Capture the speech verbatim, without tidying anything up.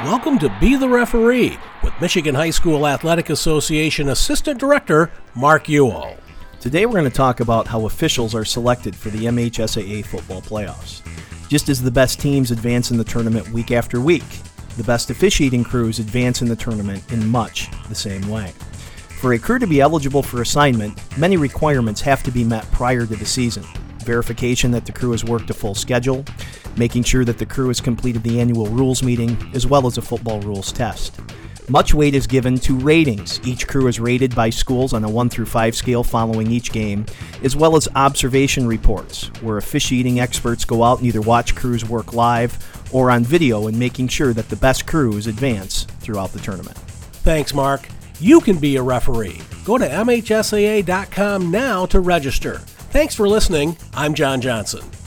Welcome to Be the Referee with Michigan High School Athletic Association Assistant Director Mark Ewell. Today we're going to talk about how officials are selected for the M H S A A football playoffs. Just as the best teams advance in the tournament week after week, the best officiating crews advance in the tournament in much the same way. For a crew to be eligible for assignment, many requirements have to be met prior to the season. Verification that the crew has worked a full schedule, making sure that the crew has completed the annual rules meeting, as well as a football rules test. Much weight is given to ratings. Each crew is rated by schools on a one through five scale following each game, as well as observation reports, where officiating experts go out and either watch crews work live or on video and making sure that the best crews advance throughout the tournament. Thanks, Mark. You can be a referee. Go to M H S A A dot com now to register. Thanks for listening. I'm John Johnson.